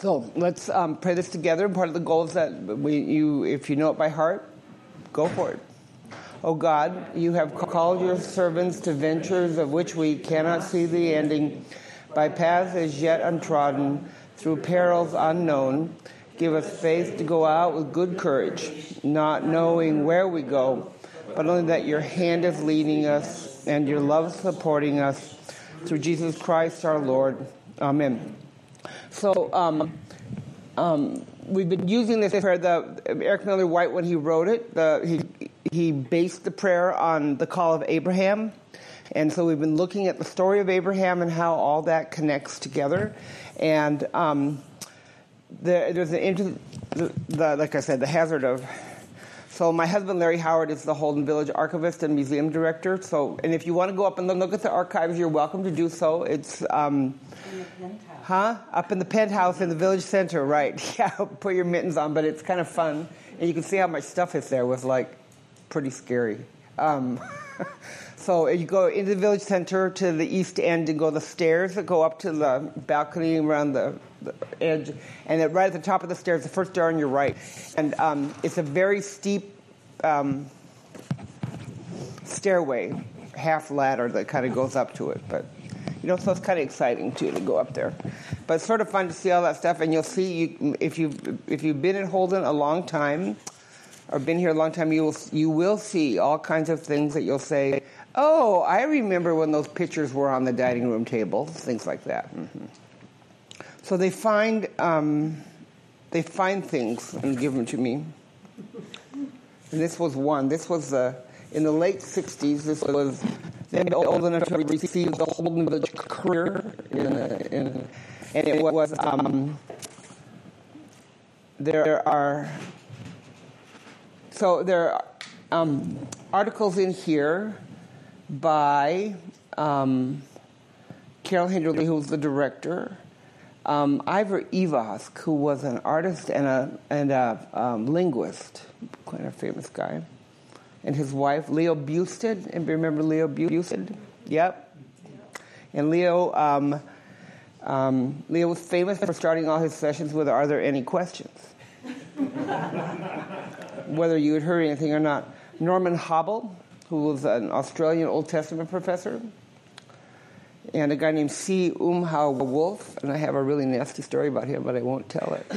So let's pray this together. Part of the goal is that if you know it by heart, go for it. O God, you have called your servants to ventures of which we cannot see the ending, by paths as yet untrodden, through perils unknown. Give us faith to go out with good courage, not knowing where we go, but only that your hand is leading us and your love supporting us. Through Jesus Christ our Lord. Amen. So we've been using this prayer. Eric Miller White, when he wrote it, he based the prayer on the call of Abraham. And so we've been looking at the story of Abraham and how all that connects together. And there's like I said, the hazard of... So my husband, Larry Howard, is the Holden Village archivist and museum director. And if you want to go up and look at the archives, you're welcome to do so. It's... in the penthouse. Up in the penthouse in the village center, right. Yeah, put your mittens on, but it's kind of fun. And you can see how much stuff is there was, pretty scary. So you go into the village center to the east end and go the stairs that go up to the balcony around the edge. And right at the top of the stairs, the first door on your right. And it's a very steep stairway, half ladder that kind of goes up to it. But, so it's kind of exciting, too, to go up there. But it's sort of fun to see all that stuff. And you'll see, if you've been at Holden a long time, or been here a long time, you will see all kinds of things that you'll say, oh, I remember when those pictures were on the dining room table, things like that. Mm-hmm. So they find things and give them to me. And this was one. This was in the late 60s. This was then old enough to receive the Holden Village Courier. And it was, there are articles in here by Carol Hinderly, who was the director, Ivor Evask, who was an artist and a linguist, quite a famous guy, and his wife, Leo Busted. And remember Leo Busted? Yep. And Leo was famous for starting all his sessions with, "Are there any questions?" Whether you had heard anything or not. Norman Hobble, who was an Australian Old Testament professor, and a guy named C. Umhau Wolf, and I have a really nasty story about him, but I won't tell it.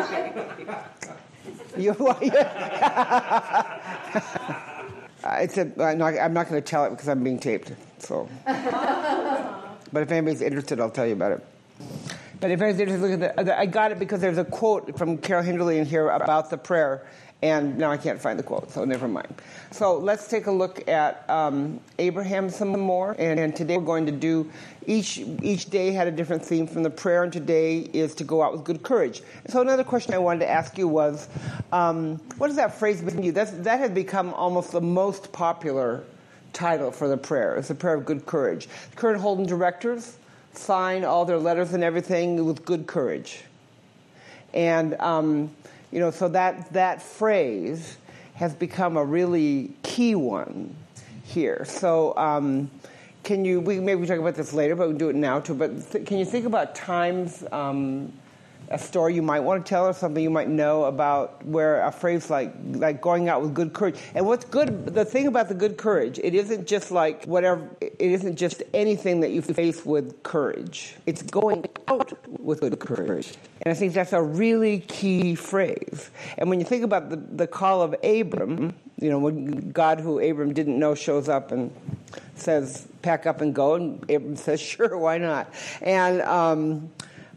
I'm not going to tell it because I'm being taped. So, but if anybody's interested, I'll tell you about it. But if anybody's interested, look at I got it because there's a quote from Carol Hinderly in here about the prayer. And now I can't find the quote, so never mind. So let's take a look at Abraham some more. And today we're going to do, each day had a different theme from the prayer, and today is to go out with good courage. So another question I wanted to ask you was, what does that phrase mean to you? That has become almost the most popular title for the prayer. It's the prayer of good courage. The current Holden directors sign all their letters and everything with good courage. And... so that phrase has become a really key one here. So maybe we talk about this later, but we'll do it now too. But can you think about times, a story you might want to tell or something you might know about where a phrase like going out with good courage. And what's good, the thing about the good courage, it isn't just it isn't just anything that you face with courage. It's going out with good courage. And I think that's a really key phrase. And when you think about the call of Abram, when God, who Abram didn't know, shows up and says, pack up and go, and Abram says, sure, why not? And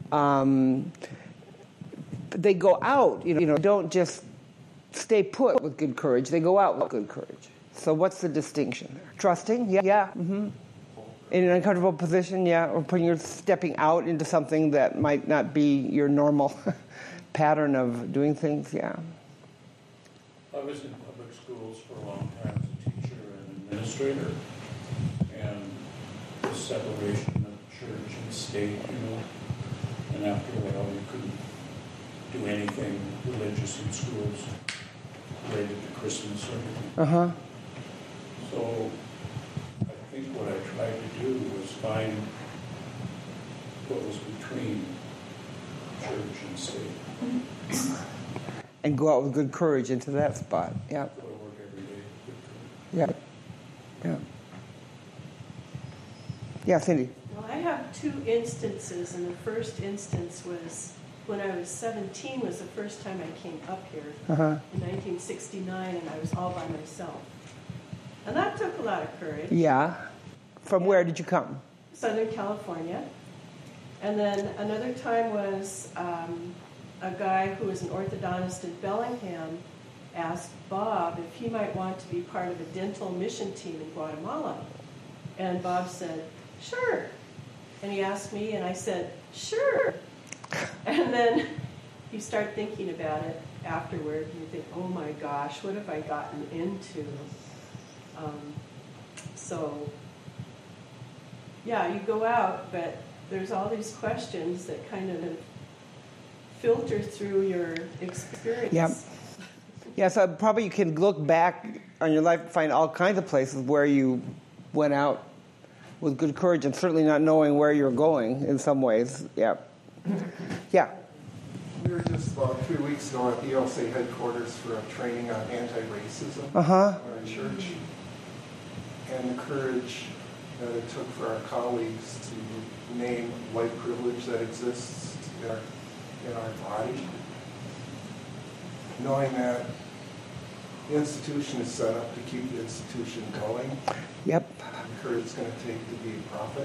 they go out, don't just stay put with good courage. They go out with good courage. So what's the distinction there? Trusting? Yeah. Mm-hmm. In an uncomfortable position, yeah, or stepping out into something that might not be your normal pattern of doing things, yeah. I was in public schools for a long time as a teacher and administrator, and the separation of church and state, and after a while you couldn't do anything religious in schools related to Christmas or anything. Uh-huh. So I think what I tried to do was find what was between church church and state. And go out with good courage into that spot. Yeah. Go to work every day with good courage. Yeah. Yeah. Yeah, Cindy. Well, I have two instances, and the first instance was when I was 17 was the first time I came up here in 1969, and I was all by myself. And that took a lot of courage. Yeah. From where did you come? Southern California. And then another time was a guy who was an orthodontist in Bellingham asked Bob if he might want to be part of a dental mission team in Guatemala. And Bob said, sure. And he asked me, and I said, sure. And then you start thinking about it afterward, and you think, oh my gosh, what have I gotten into? So, yeah, you go out, but there's all these questions that kind of filter through your experience. Yeah. Yeah, so probably you can look back on your life and find all kinds of places where you went out with good courage and certainly not knowing where you're going in some ways. Yeah. Yeah. We were just about 3 weeks ago at the ELC headquarters for a training on anti-racism in our church. And the courage that it took for our colleagues to name white privilege that exists in our body. Knowing that the institution is set up to keep the institution going. Yep. The courage it's going to take to be a prophet.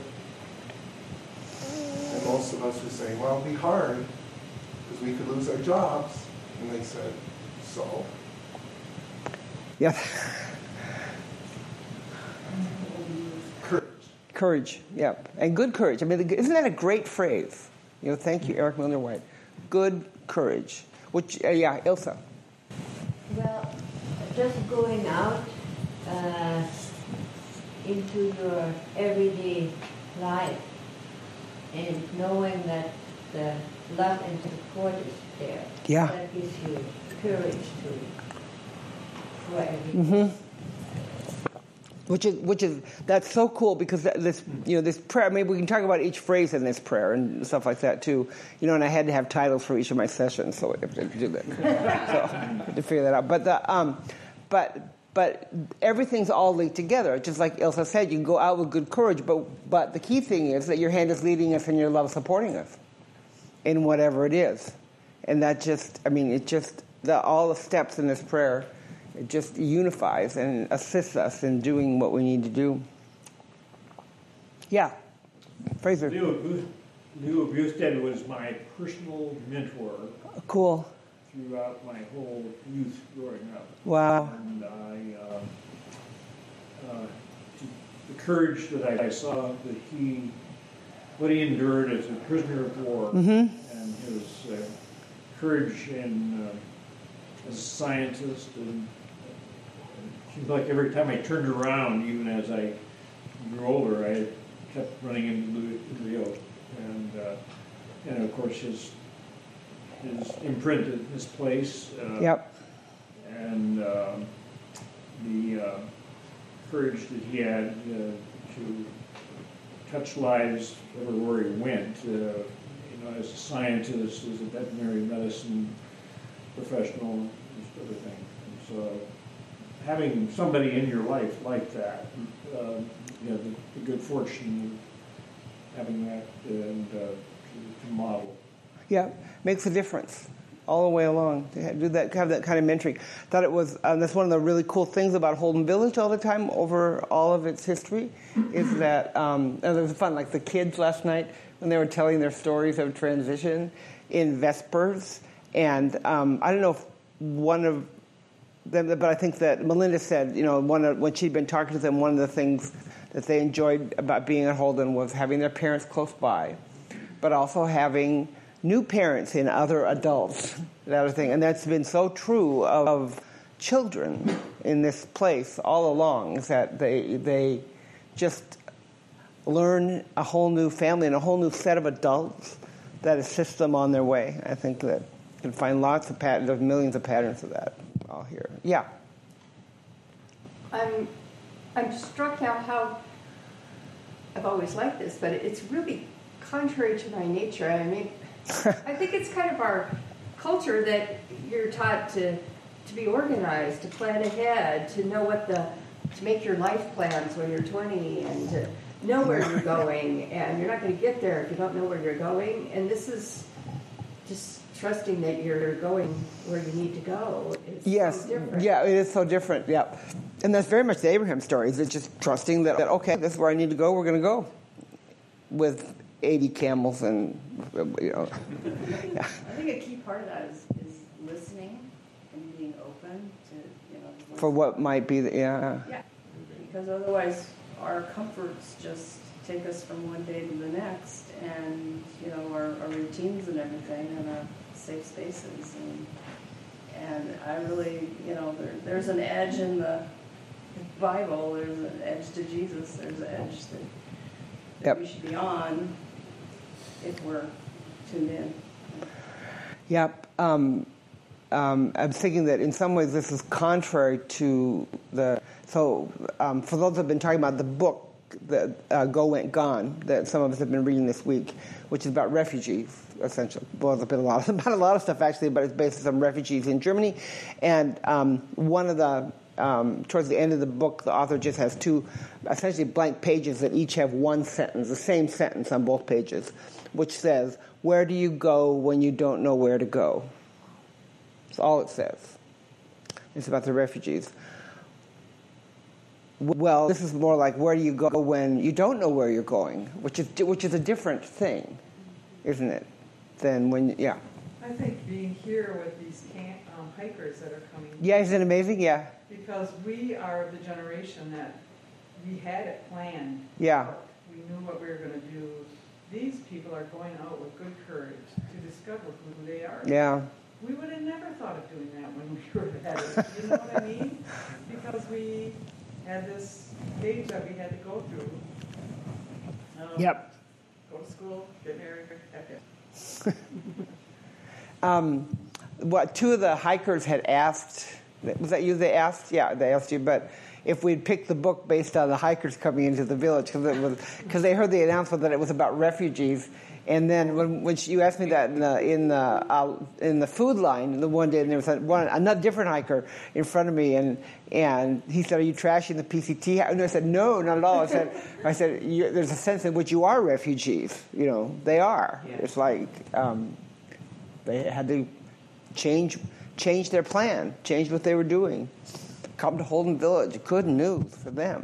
And most of us were saying, well, it'll be hard because we could lose our jobs. And they said, so? Yeah. Courage. Courage, yeah. And good courage. I mean, isn't that a great phrase? You know, thank you, Eric Milner White. Good courage. Which, yeah, Ilsa. Well, just going out into your everyday life and knowing that the love and support is there. Yeah. That gives you courage to try. Which is that's so cool because this this prayer. Maybe we can talk about each phrase in this prayer and stuff like that too. You know, and I had to have titles for each of my sessions, so I have to do that. So I had to figure that out. But everything's all linked together. Just like Ilsa said, you can go out with good courage, but the key thing is that your hand is leading us and your love supporting us in whatever it is. And that just, I mean, all the steps in this prayer, it just unifies and assists us in doing what we need to do. Yeah. Fraser. Leo Bustad was my personal mentor. Cool. Throughout my whole youth growing up. Wow. And the courage that I saw that what he endured as a prisoner of war, and his courage as a scientist, and it seemed like every time I turned around, even as I grew older, I kept running into Leo, and of course his imprint at this place. Yep. And the courage that he had to touch lives everywhere he went. As a scientist, as a veterinary medicine professional, and sort of thing. And so, having somebody in your life like that, the good fortune of having that and to model. Yeah, makes a difference all the way along. To have that kind of mentoring. Thought it was that's one of the really cool things about Holden Village all the time over all of its history is that and it was fun. Like the kids last night when they were telling their stories of transition in Vespers, and I don't know if one of them, but I think that Melinda said when she'd been talking to them, one of the things that they enjoyed about being at Holden was having their parents close by, but also having new parents and other adults, that other thing. And that's been so true of children in this place all along, is that they just learn a whole new family and a whole new set of adults that assist them on their way. I think that you can find lots of patterns, there's millions of patterns of that all here. Yeah. I'm struck out how I've always liked this, but it's really contrary to my nature. I mean, I think it's kind of our culture that you're taught to be organized, to plan ahead, to know to make your life plans when you're 20, and to know where you're going. And you're not going to get there if you don't know where you're going. And this is just trusting that you're going where you need to go. It's so different. Yeah, it is so different. Yeah, and that's very much the Abraham story. It's just trusting that okay, this is where I need to go. We're going to go with 80 camels and Yeah. I think a key part of that is listening and being open to for what might be yeah, because otherwise our comforts just take us from one day to the next, and our routines and everything, and our safe spaces, and I really there's an edge in the Bible. There's an edge to Jesus. There's an edge that we should be on if we're tuned in. Yep. I'm thinking that in some ways this is contrary to for those who have been talking about the book that Go Went Gone that some of us have been reading this week, which is about refugees, essentially. Well, there's been about a lot of stuff actually, but it's based on some refugees in Germany. And one of the towards the end of the book, the author just has two essentially blank pages that each have one sentence, the same sentence on both pages, which says, "Where do you go when you don't know where to go?" That's all it says. It's about the refugees. Well, this is more like, where do you go when you don't know where you're going, which is a different thing, isn't it? Than when, yeah. I think being here with these hikers that are coming. Yeah, isn't it amazing? Yeah. Because we are the generation that we had it planned. Yeah. We knew what we were going to do. These people are going out with good courage to discover who they are. Yeah. We would have never thought of doing that when we were headed. You know what I mean? Because we had this stage that we had to go through. Yep. Go to school, get married, What two of the hikers had asked, was that you they asked? Yeah, they asked you, but if we'd picked the book based on the hikers coming into the village, because they heard the announcement that it was about refugees. And then when you asked me that in the food line the one day, and there was another different hiker in front of me, and he said, "Are you trashing the PCT?" And I said, "No, not at all." I said, "There's a sense in which you are refugees. They are. Yeah. It's like they had to change their plan, change what they were doing, come to Holden Village. Good news for them."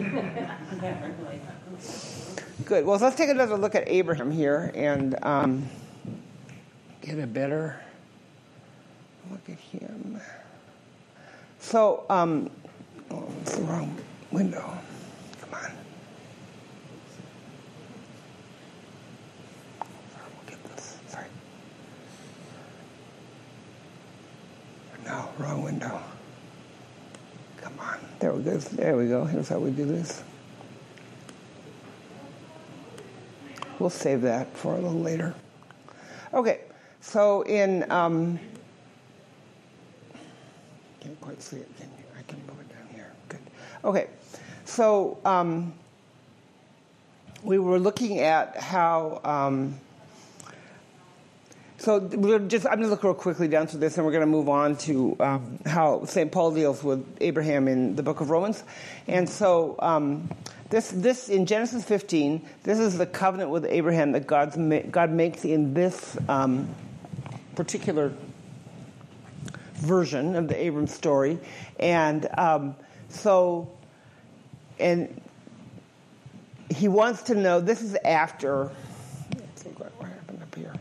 Good. Well, let's take another look at Abraham here and get a better look at him. So, it's the wrong window. Come on. We'll get this. Sorry. No, wrong window. Come on. There we go. There we go. Here's how we do this. We'll save that for a little later. Okay, so in can't quite see it. I can move it down here. Good. Okay, so we were looking at how. So I'm going to look real quickly down through this, and we're going to move on to how St. Paul deals with Abraham in the book of Romans, and so. This in Genesis 15, this is the covenant with Abraham that God makes in this particular version of the Abram story, and he wants to know. This is after. Let's see what happened up here.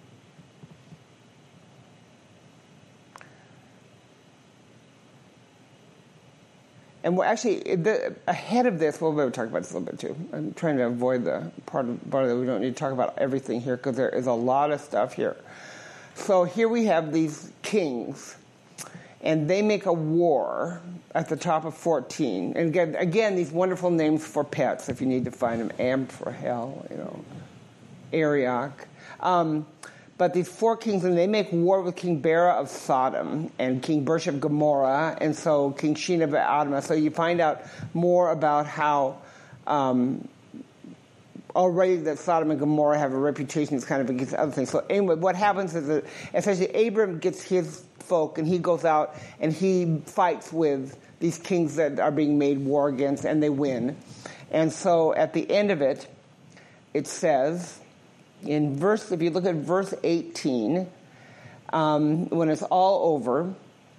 And we're actually, ahead of this, we'll talk about this a little bit too. I'm trying to avoid the part of that we don't need to talk about everything here because there is a lot of stuff here. So here we have these kings, and they make a war at the top of 14. And again, these wonderful names for pets, if you need to find them. Amphrahel, Arioch. But these four kings, and they make war with King Bera of Sodom and King Bersh of Gomorrah, and so King Shin of Admah. So you find out more about how already that Sodom and Gomorrah have a reputation that's kind of against other things. So anyway, what happens is that essentially Abram gets his folk and he goes out and he fights with these kings that are being made war against, and they win. And so at the end of it, it says, if you look at verse 18, when it's all over,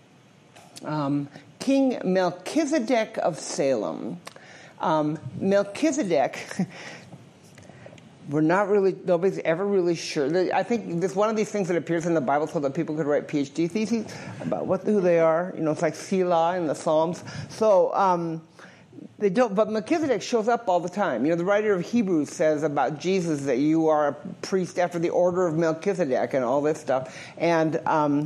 King Melchizedek of Salem. Melchizedek, nobody's ever really sure. I think this one of these things that appears in the Bible so that people could write PhD theses about who they are. It's like Selah in the Psalms. So they don't, but Melchizedek shows up all the time. The writer of Hebrews says about Jesus that you are a priest after the order of Melchizedek and all this stuff. And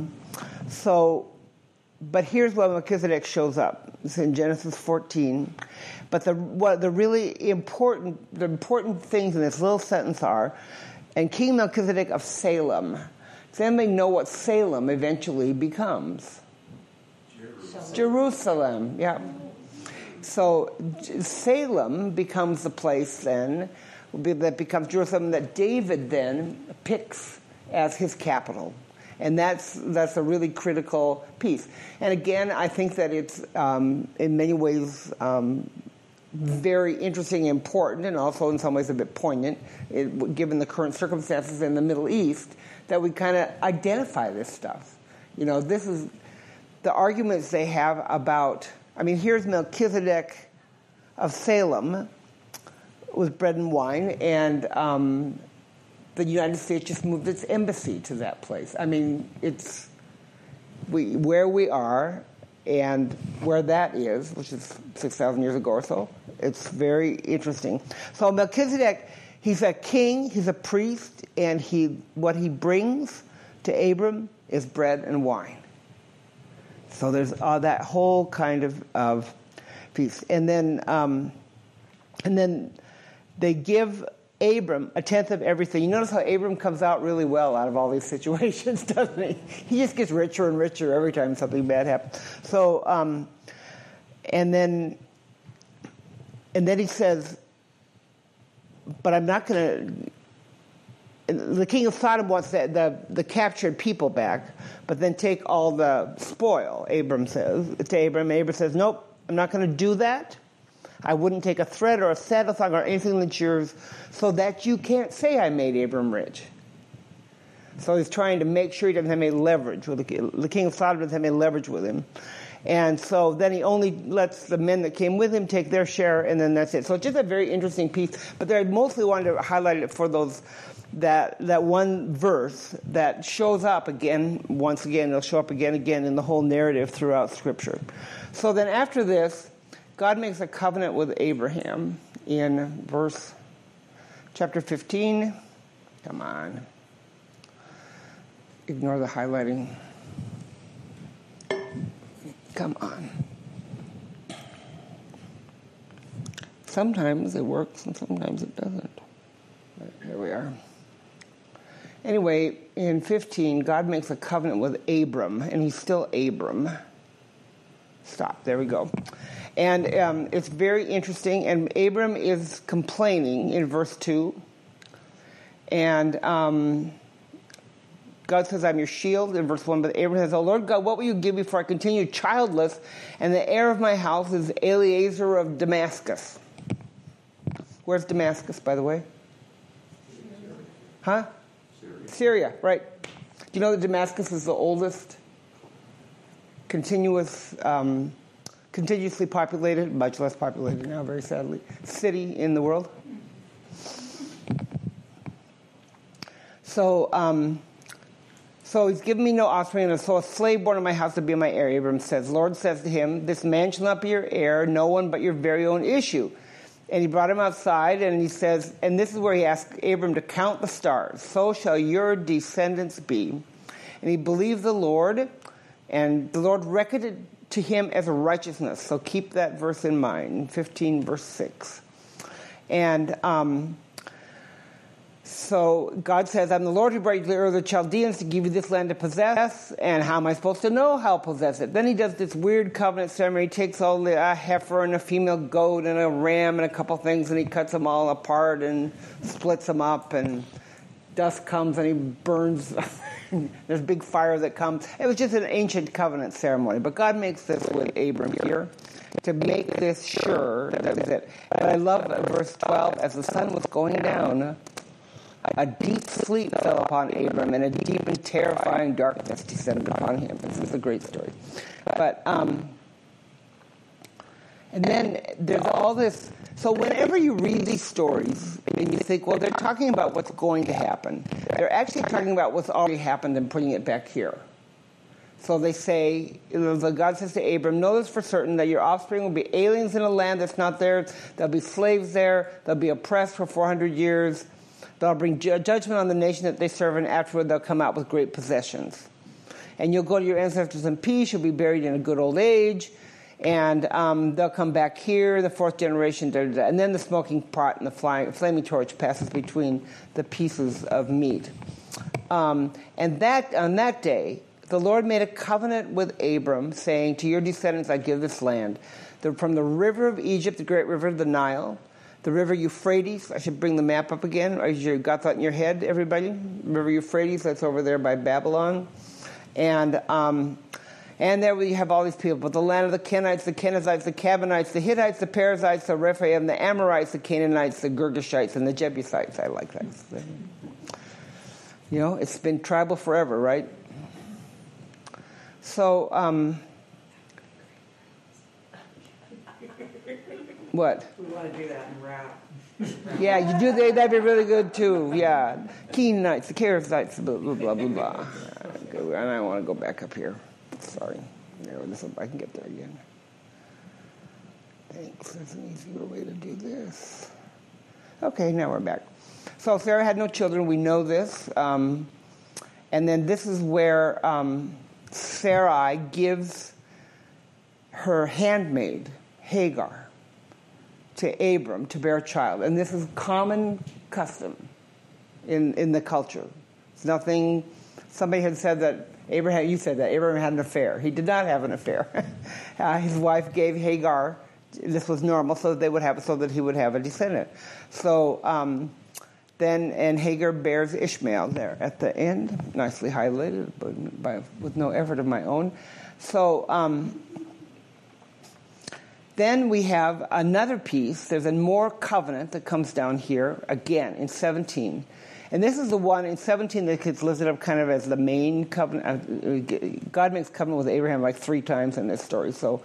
but here's where Melchizedek shows up. It's in Genesis 14. But the really important things in this little sentence are, and King Melchizedek of Salem. Does anybody know what Salem eventually becomes? Jerusalem. Yeah. So Salem becomes the place then that becomes Jerusalem that David then picks as his capital. And that's a really critical piece. And again, I think that it's in many ways very interesting and important, and also in some ways a bit poignant, given the current circumstances in the Middle East, that we kind of identify this stuff. This is the arguments they have about, here's Melchizedek of Salem with bread and wine, and the United States just moved its embassy to that place. It's where we are and where that is, which is 6,000 years ago or so. It's very interesting. So Melchizedek, he's a king, he's a priest, and what he brings to Abram is bread and wine. So there's that whole kind of piece. And then they give Abram a tenth of everything. You notice how Abram comes out really well out of all these situations, doesn't he? He just gets richer and richer every time something bad happens. So, and then he says, but I'm not going to. The king of Sodom wants the captured people back, but then take all the spoil. Abram says to Abram. Abram says, nope, I'm not going to do that. I wouldn't take a thread or a saddle thong or anything that's yours, so that you can't say I made Abram rich. So he's trying to make sure he doesn't have any leverage with the king of Sodom doesn't have any leverage with him. And so then he only lets the men that came with him take their share, and then that's it. So it's just a very interesting piece. But I mostly wanted to highlight it for that one verse that shows up again, once again, it'll show up again in the whole narrative throughout Scripture. So then after this, God makes a covenant with Abraham in chapter 15. Come on. Ignore the highlighting. Come on. Sometimes it works and sometimes it doesn't. Here we are. Anyway, in 15, God makes a covenant with Abram, and he's still Abram. Stop. There we go. And it's very interesting. And Abram is complaining in verse 2. And God says, I'm your shield in verse 1. But Abram says, oh, Lord God, what will you give me for I continue childless? And the heir of my house is Eliezer of Damascus. Where's Damascus, by the way? Huh? Syria, right. Do you know that Damascus is the oldest continuously populated, much less populated now, very sadly, city in the world? So he's given me no offspring, and so a slave born in my house to be my heir. Abram says, Lord says to him, this man shall not be your heir, no one but your very own issue. And he brought him outside, and he says, and this is where he asked Abram to count the stars. So shall your descendants be. And he believed the Lord, and the Lord reckoned it to him as a righteousness. So keep that verse in mind, 15 verse 6. And So God says, I'm the Lord who brought you to the Ur of the Chaldeans to give you this land to possess, and how am I supposed to know how to possess it? Then he does this weird covenant ceremony. He takes all the heifer and a female goat and a ram and a couple things, and he cuts them all apart and splits them up, and dust comes and he burns. There's a big fire that comes. It was just an ancient covenant ceremony. But God makes this with Abram here to make this sure that is it. And I love verse 12. As the sun was going down, a deep sleep fell upon Abram, and a deep and terrifying darkness descended upon him. This is a great story. But, and then there's all this. So whenever you read these stories and you think, well, they're talking about what's going to happen, they're actually talking about what's already happened and putting it back here. So they say, God says to Abram, know this for certain, that your offspring will be aliens in a land that's not theirs. They'll be slaves there. They'll be oppressed for 400 years. They'll bring judgment on the nation that they serve, and afterward they'll come out with great possessions. And you'll go to your ancestors in peace. You'll be buried in a good old age. And they'll come back here, the fourth generation, and then the smoking pot and the flaming torch passes between the pieces of meat. And that on that day, the Lord made a covenant with Abram, saying, to your descendants I give this land. From the river of Egypt, the great river of the Nile, the river Euphrates, I should bring the map up again. You got that in your head, everybody? River Euphrates, that's over there by Babylon. And there we have all these people. But the land of the Kenites, the Kenizzites, the Cabanites, the Hittites, the Perizzites, the Rephaim, the Amorites, the Canaanites, the Girgashites, and the Jebusites. I like that. You know, it's been tribal forever, right? So, what? We want to do that in rap. Yeah, you do. That'd be really good too. Yeah, Canaanites, the Perizzites, blah blah blah blah blah. And I want to go back up here. Sorry, I can get there again. Thanks. There's an easier way to do this. Okay, now we're back. So Sarah had no children. We know this, and then this is where Sarai gives her handmaid Hagar to Abram to bear a child, and this is common custom in the culture. It's nothing. Somebody had said that Abraham. You said that Abraham had an affair. He did not have an affair. His wife gave Hagar. This was normal, so that he would have a descendant. So then Hagar bears Ishmael there at the end, nicely highlighted, but with no effort of my own. So then we have another piece. There's a more covenant that comes down here again in 17. And this is the one in 17 that gets listed up kind of as the main covenant. God makes covenant with Abraham like 3 times in this story. So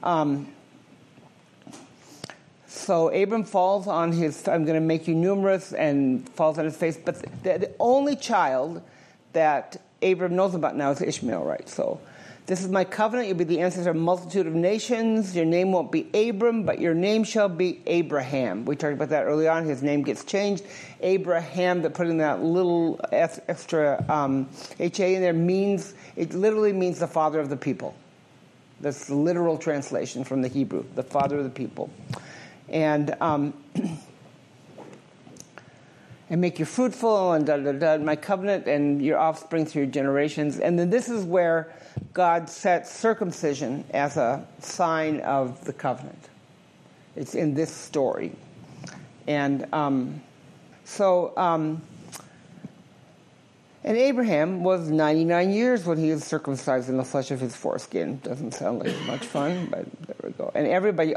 Abram falls on his, I'm going to make you numerous, and falls on his face. But the only child that Abram knows about now is Ishmael, right? So this is my covenant. You'll be the ancestor of a multitude of nations. Your name won't be Abram, but your name shall be Abraham. We talked about that early on. His name gets changed. Abraham, that put in that little extra H-A in there, it literally means the father of the people. That's the literal translation from the Hebrew, the father of the people. And make you fruitful, and my covenant, and your offspring through your generations. And then this is where God sets circumcision as a sign of the covenant. It's in this story. And and Abraham was 99 years when he was circumcised in the flesh of his foreskin. Doesn't sound like much fun, but there we go. And everybody,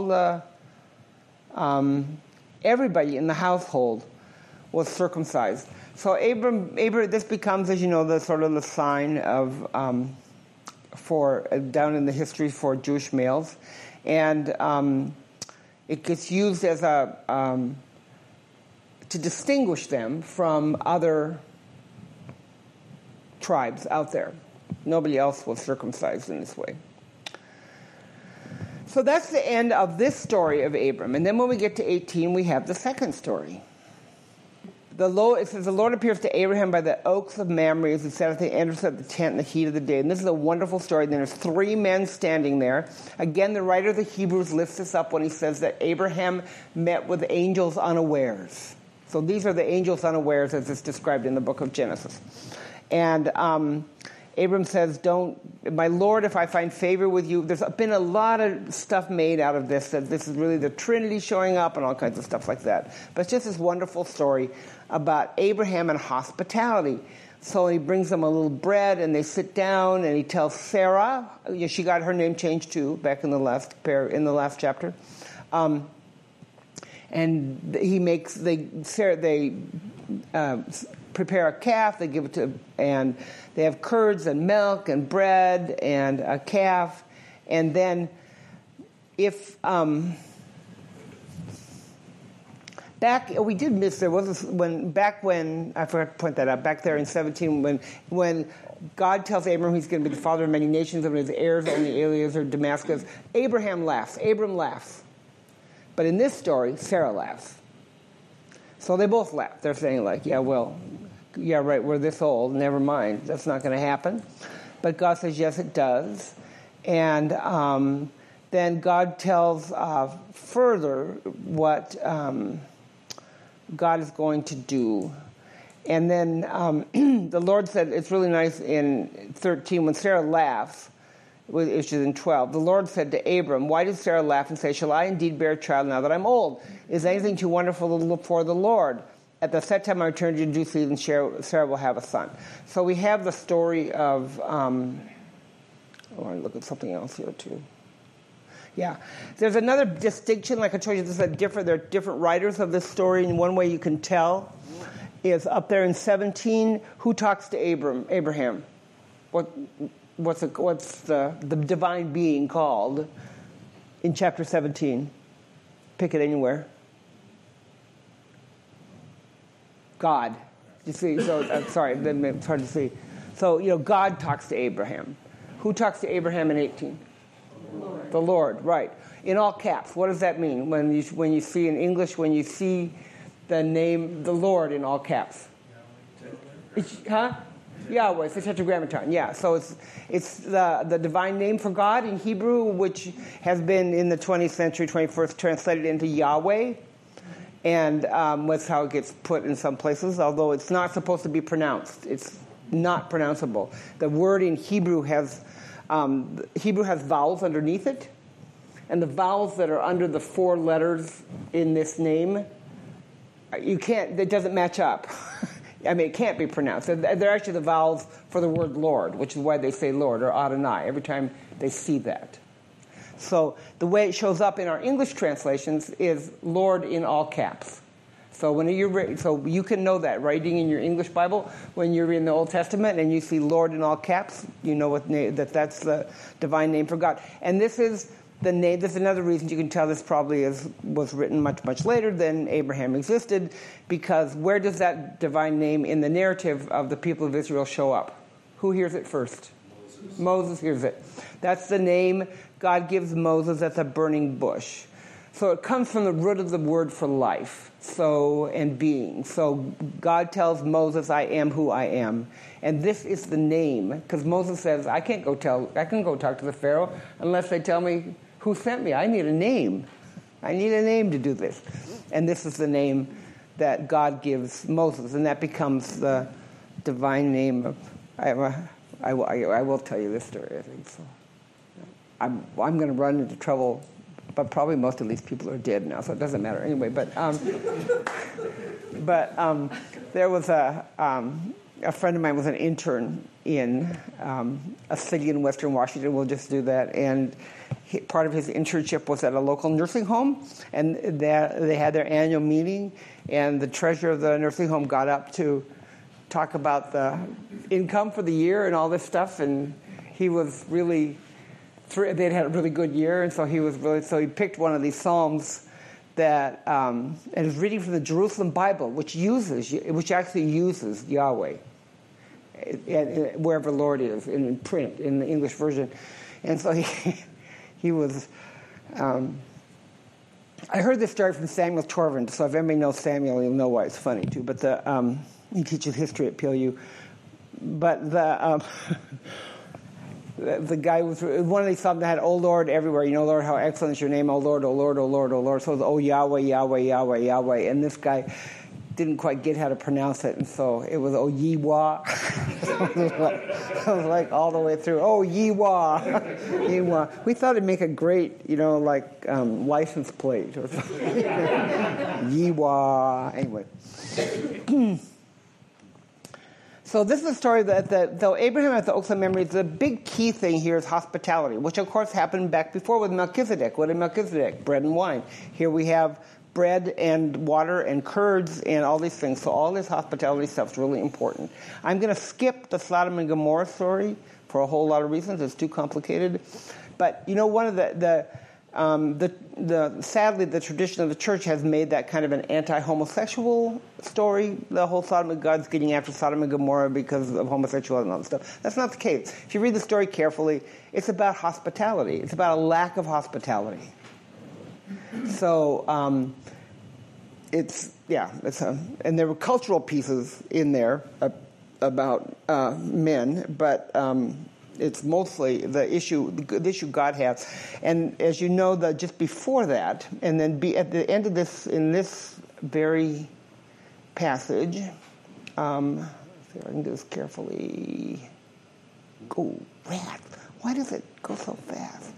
everybody in the household was circumcised. So Abram, this becomes, as you know, the sort of the sign of for down in the history for Jewish males, and it gets used as a to distinguish them from other tribes out there. Nobody else was circumcised in this way. So that's the end of this story of Abram. And then when we get to 18, we have the second story. It says, the Lord appears to Abraham by the oaks of Mamre as he sat at the entrance of the tent in the heat of the day. And this is a wonderful story. And there's 3 men standing there. Again, the writer of the Hebrews lifts this up when he says that Abraham met with angels unawares. So these are the angels unawares as it's described in the book of Genesis. And Abram says, my Lord, if I find favor with you. There's been a lot of stuff made out of this, that this is really the Trinity showing up and all kinds of stuff like that. But it's just this wonderful story about Abraham and hospitality. So he brings them a little bread, and they sit down, and he tells Sarah, she got her name changed too, back in the last chapter. And they prepare a calf, they give it to, and they have curds and milk and bread and a calf. And then if, we did miss, there was when I forgot to point that out, back there in 17, when God tells Abram he's going to be the father of many nations, and his heirs only Eliezer of Damascus, Abram laughs. But in this story, Sarah laughs. So they both laugh. They're saying like, yeah, right, we're this old, never mind, that's not going to happen. But God says, yes, it does. And then God tells further what God is going to do. And then the Lord said, it's really nice in 13, when Sarah laughs, which is in 12, the Lord said to Abram, why did Sarah laugh and say, shall I indeed bear a child now that I'm old? Is anything too wonderful for the Lord? At the set time I return to due season, Sarah will have a son. So we have the story of, I want to look at something else here too. Yeah. There's another distinction, like I told you, there are different writers of this story, and one way you can tell is up there in 17, who talks to Abraham? What's the divine being called in chapter 17? Pick it anywhere. God. You see, so sorry, it's hard to see. So, God talks to Abraham. Who talks to Abraham in 18? The Lord, right. In all caps. What does that mean when you see in English, when you see the name, the Lord in all caps? Yahweh, it's the Tetragrammaton, yeah. So it's the divine name for God in Hebrew, which has been in the 20th century, 21st, translated into Yahweh. And that's how it gets put in some places, although it's not supposed to be pronounced. It's not pronounceable. The word in Hebrew has vowels underneath it, and the vowels that are under the 4 letters in this name, it doesn't match up. I mean, it can't be pronounced. They're actually the vowels for the word Lord, which is why they say Lord or Adonai every time they see that. So the way it shows up in our English translations is Lord in all caps. So you can know that writing in your English Bible, when you're in the Old Testament and you see Lord in all caps, you know that's the divine name for God. And this is the name. There's another reason you can tell this probably was written much, much later than Abraham existed, because where does that divine name in the narrative of the people of Israel show up? Who hears it first? Moses hears it. That's the name God gives Moses at the burning bush. So it comes from the root of the word for life, and being. So God tells Moses, I am who I am. And this is the name, because Moses says, I can go talk to the Pharaoh unless they tell me who sent me. I need a name. I need a name to do this. And this is the name that God gives Moses, and that becomes the divine name of, I will tell you this story, I think so. I'm going to run into trouble, but probably most of these people are dead now, so it doesn't matter anyway. But there was a friend of mine was an intern in a city in Western Washington. We'll just do that. And part of his internship was at a local nursing home, and they had their annual meeting, and the treasurer of the nursing home got up to talk about the income for the year and all this stuff, and he was really, they'd had a really good year, and so he picked one of these psalms that, and was reading from the Jerusalem Bible, which actually uses Yahweh, wherever Lord is, in print, in the English version. And so he was, I heard this story from Samuel Torvin, so if anybody knows Samuel, you'll know why it's funny too, but he teaches history at PLU. But the guy was one of these songs that had "O Lord" everywhere. You know, Lord, how excellent is your name, O Lord, O Lord, O Lord, O Lord. So it was, oh Yahweh, Yahweh, Yahweh, Yahweh. And this guy didn't quite get how to pronounce it, and so it was Oyiwa. I was like all the way through, Yiwa, Yiwa. We thought it'd make a great, license plate or something. Yiwa. Anyway. So this is a story that though Abraham has the Oaks of Memory, the big key thing here is hospitality, which of course happened back before with Melchizedek. What did Melchizedek? Bread and wine. Here we have bread and water and curds and all these things. So all this hospitality stuff is really important. I'm going to skip the Sodom and Gomorrah story for a whole lot of reasons. It's too complicated. But one of sadly, the tradition of the church has made that kind of an anti-homosexual story. The whole Sodom and God's getting after Sodom and Gomorrah because of homosexuality and all that stuff. That's not the case. If you read the story carefully, it's about hospitality. It's about a lack of hospitality. So and there were cultural pieces in there about men, but it's mostly the issue God has. And as you know, just before that, and then at the end of this, in this very passage, see if I can do this carefully. Go fast. Why does it go so fast?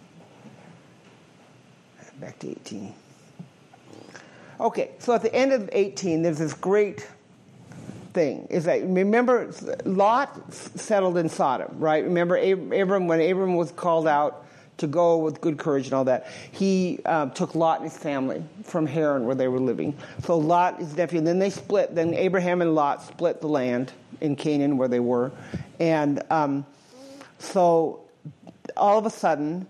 Back to 18. Okay, so at the end of 18, there's this great thing. Is that, remember, Lot settled in Sodom, right? Remember Abram, when Abram was called out to go with good courage and all that, he took Lot and his family from Haran, where they were living. So Lot, his nephew, and then they split. Then Abraham and Lot split the land in Canaan, where they were. And so all of a sudden,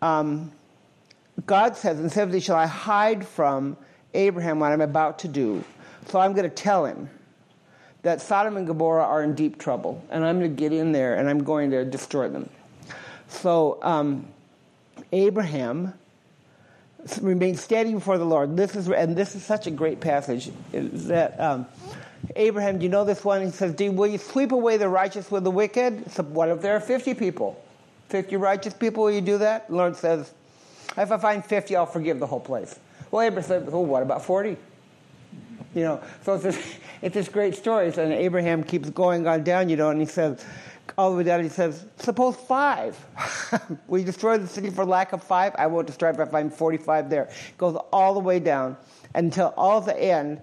God says, in 70 shall I hide from Abraham what I'm about to do. So I'm going to tell him that Sodom and Gomorrah are in deep trouble, and I'm going to get in there, and I'm going to destroy them. So Abraham remained standing before the Lord. This is such a great passage. That Abraham, do you know this one? He says, will you sweep away the righteous with the wicked? So what if there are 50 people? 50 righteous people, will you do that? The Lord says, if I find 50, I'll forgive the whole place. Well, Abraham said, well, what about 40? So it's this great story. And Abraham keeps going on down, and he says, all the way down, he says, suppose 5. Will you destroy the city for lack of 5? I won't destroy it if I find 45 there. It goes all the way down until all the end.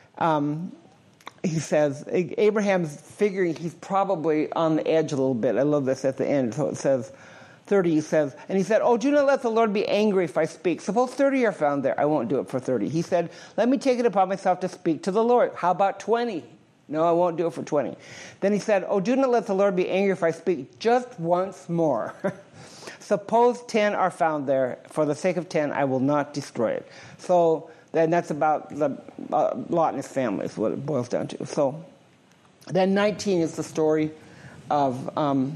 He says, Abraham's figuring he's probably on the edge a little bit. I love this at the end. So it says, 30, he says, and he said, do not let the Lord be angry if I speak. Suppose 30 are found there. I won't do it for 30. He said, let me take it upon myself to speak to the Lord. How about 20? No, I won't do it for 20. Then he said, do not let the Lord be angry if I speak just once more. Suppose 10 are found there. For the sake of 10, I will not destroy it. So then that's about Lot and his family is what it boils down to. So then 19 is the story of...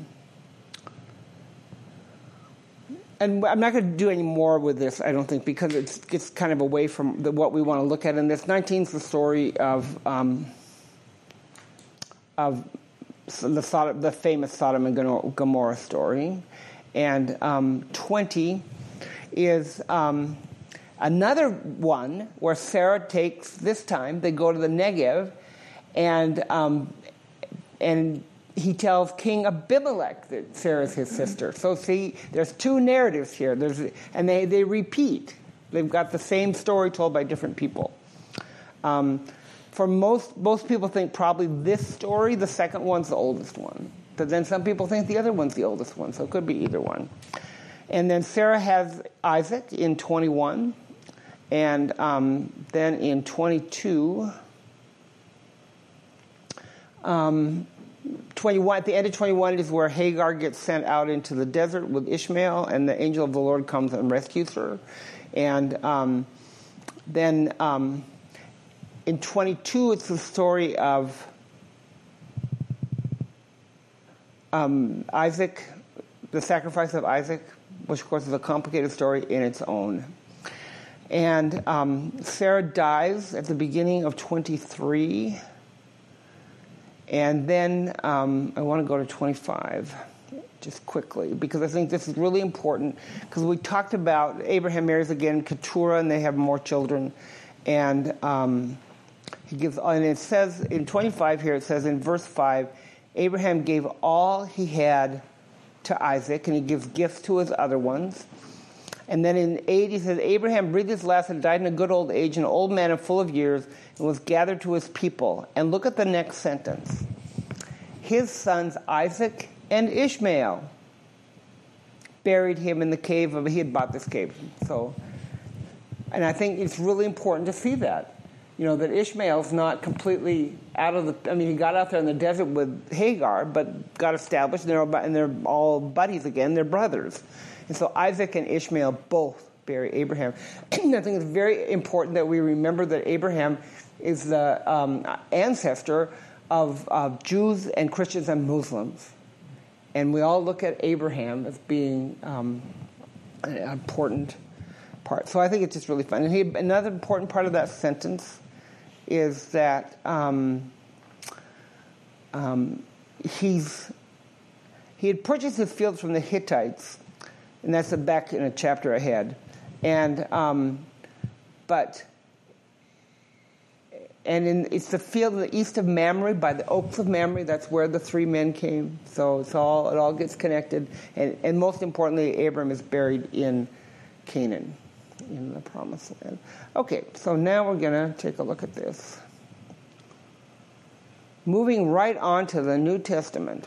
and I'm not going to do any more with this, I don't think, because it gets kind of away from what we want to look at in this. 19 is the story of the famous Sodom and Gomorrah story. And 20 is another one where Sarah takes, this time, they go to the Negev, and he tells King Abimelech that Sarah's his sister. So see, there's two narratives here. And they repeat. They've got the same story told by different people. For most people think probably this story, the second one's the oldest one. But then some people think the other one's the oldest one, so it could be either one. And then Sarah has Isaac in 21. And then in 22... 21, at the end of 21 is where Hagar gets sent out into the desert with Ishmael, and the angel of the Lord comes and rescues her. And then in 22, it's the story of Isaac, the sacrifice of Isaac, which of course is a complicated story in its own. And Sarah dies at the beginning of 23. And then I want to go to 25 just quickly, because I think this is really important, because we talked about Abraham marries again Keturah, and they have more children. And He gives, and it says in 25 here, it says in verse 5, Abraham gave all he had to Isaac, and he gives gifts to his other ones. And then in 8, he says, Abraham breathed his last and died in a good old age, an old man and full of years, and was gathered to his people. And look at the next sentence. His sons Isaac and Ishmael buried him in the cave he had bought this cave. So, and I think it's really important to see that. That Ishmael's not completely out of the... he got out there in the desert with Hagar, but got established, and they're all buddies again. They're brothers. And so Isaac and Ishmael both bury Abraham. I think it's very important that we remember that Abraham is the ancestor of Jews and Christians and Muslims. And we all look at Abraham as being an important part. So I think it's just really fun. And another important part of that sentence is that he had purchased his fields from the Hittites, and that's back in a chapter ahead. And it's the field in the east of Mamre by the oaks of Mamre. That's where the 3 men came. So it all gets connected. And most importantly, Abram is buried in Canaan, in the Promised Land. Okay, so now we're going to take a look at this. Moving right on to the New Testament.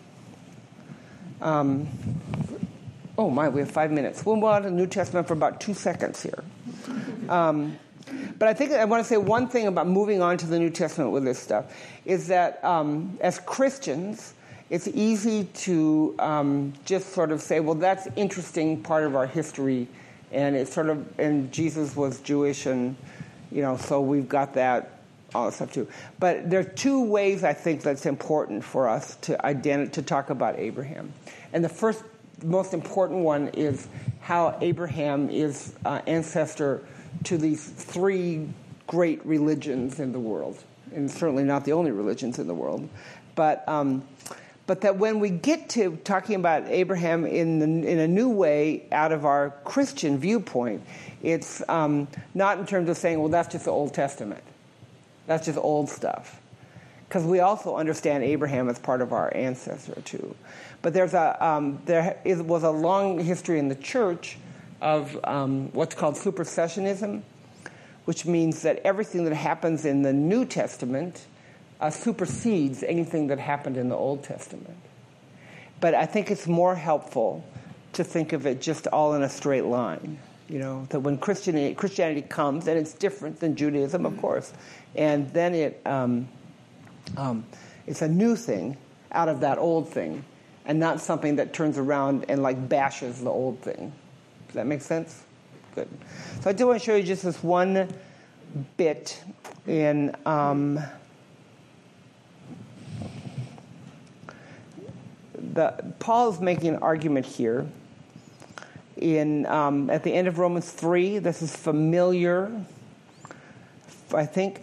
Oh my, we have 5 minutes. We'll move on to the New Testament for about 2 seconds here. But I think I want to say one thing about moving on to the New Testament with this stuff is that as Christians, it's easy to just sort of say, well, that's interesting part of our history, and Jesus was Jewish, and so we've got that, all that stuff too. But there are 2 ways I think that's important for us to talk about Abraham. And the first, most important one is how Abraham is ancestor to these 3 great religions in the world, and certainly not the only religions in the world. But that when we get to talking about Abraham in a new way out of our Christian viewpoint, it's not in terms of saying, well, that's just the Old Testament. That's just old stuff. Because we also understand Abraham as part of our ancestor, too. But there was a long history in the church of what's called supersessionism, which means that everything that happens in the New Testament supersedes anything that happened in the Old Testament. But I think it's more helpful to think of it just all in a straight line. That when Christianity comes, and it's different than Judaism, of course, and then it's a new thing out of that old thing, and not something that turns around and bashes the old thing. Does that make sense? Good. So I do want to show you just this one bit in Paul is making an argument here in at the end of Romans 3. This is familiar, I think.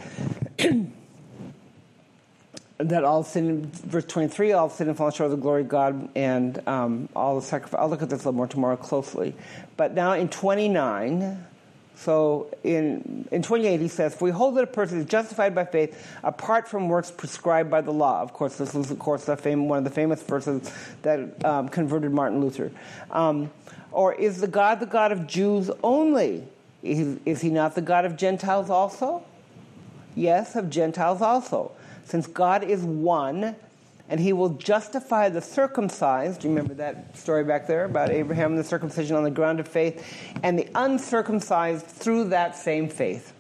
That all sin, verse 23, all sin and fall short of the glory of God, and all the sacrifice. I'll look at this a little more tomorrow closely. But now in 29, so in 28 he says, "For we hold that a person is justified by faith apart from works prescribed by the law." Of course, this was, one of the famous verses that converted Martin Luther. Or is the God of Jews only? Is he not the God of Gentiles also? Yes, of Gentiles also. Since God is one, and he will justify the circumcised, remember that story back there about Abraham and the circumcision on the ground of faith, and the uncircumcised through that same faith.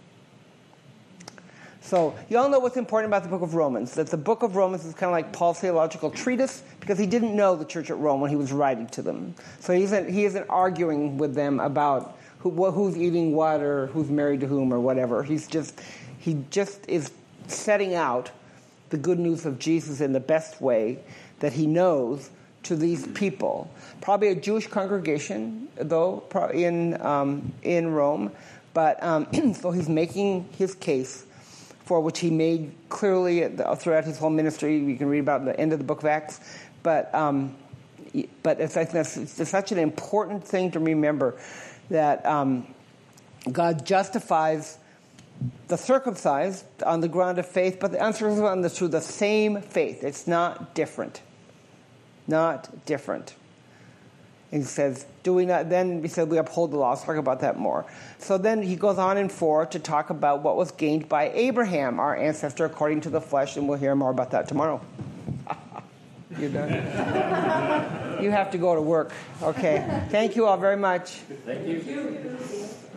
So you all know what's important about the book of Romans, that the book of Romans is kind of like Paul's theological treatise, because he didn't know the church at Rome when he was writing to them. So he isn't arguing with them about who's eating what or who's married to whom or whatever. He just is setting out the good news of Jesus in the best way that he knows to these people. Probably a Jewish congregation, though, in Rome. But so he's making his case, for which he made clearly throughout his whole ministry. You can read about in the end of the book of Acts. But it's such an important thing to remember that God justifies the circumcised on the ground of faith, but the uncircumcised on through the same faith. It's not different. Not different. And he says, do we not, then he said we uphold the law. I'll talk about that more. So then he goes on in 4 to talk about what was gained by Abraham, our ancestor according to the flesh, and we'll hear more about that tomorrow. You're done? You have to go to work. Okay. Thank you all very much. Thank you.